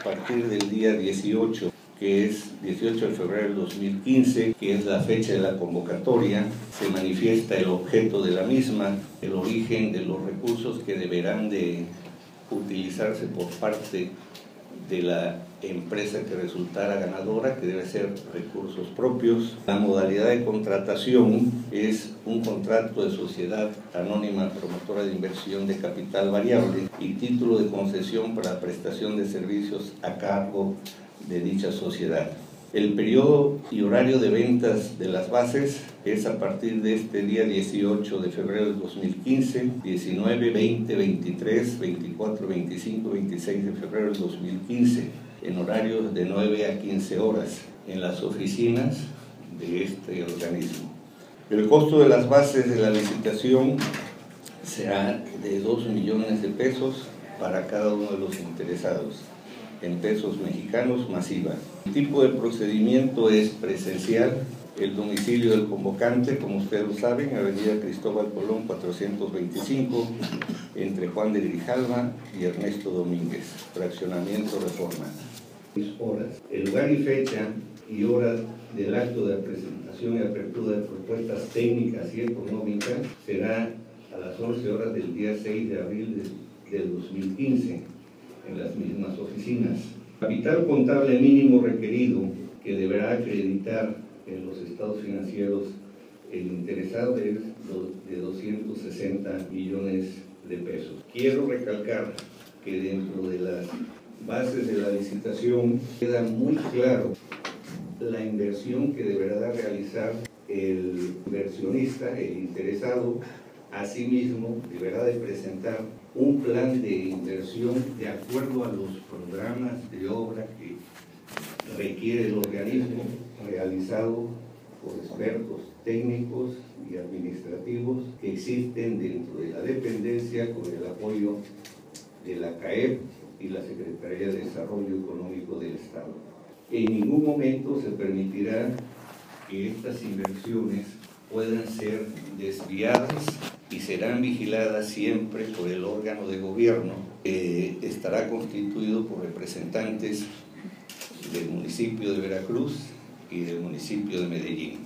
partir del día 18, que es 18 de febrero del 2015, que es la fecha de la convocatoria, se manifiesta el objeto de la misma, el origen de los recursos que deberán de utilizarse por parte de la empresa que resultara ganadora, que debe ser recursos propios. La modalidad de contratación es un contrato de sociedad anónima promotora de inversión de capital variable y título de concesión para prestación de servicios a cargo de dicha sociedad. El periodo y horario de ventas de las bases es a partir de este día 18 de febrero del 2015, 19, 20, 23, 24, 25, 26 de febrero del 2015, en horarios de 9 a 15 horas, en las oficinas de este organismo. El costo de las bases de la licitación será de 2 millones de pesos para cada uno de los interesados, en pesos mexicanos más IVA. El tipo de procedimiento es presencial. El domicilio del convocante, como ustedes lo saben, Avenida Cristóbal Colón 425, entre Juan de Grijalva y Ernesto Domínguez, fraccionamiento Reforma. El lugar y fecha y hora del acto de presentación y apertura de propuestas técnicas y económicas será a las 11 horas del día 6 de abril del 2015. En las mismas oficinas. Capital contable mínimo requerido que deberá acreditar en los estados financieros el interesado es de 260 millones de pesos. Quiero recalcar que dentro de las bases de la licitación queda muy claro la inversión que deberá realizar el inversionista, el interesado. Asimismo, deberá de presentar un plan de inversión de acuerdo a los programas de obra que requiere el organismo, realizado por expertos técnicos y administrativos que existen dentro de la dependencia con el apoyo de la CAEP y la Secretaría de Desarrollo Económico del Estado. En ningún momento se permitirá que estas inversiones puedan ser desviadas y serán vigiladas siempre por el órgano de gobierno que estará constituido por representantes del municipio de Veracruz y del municipio de Medellín.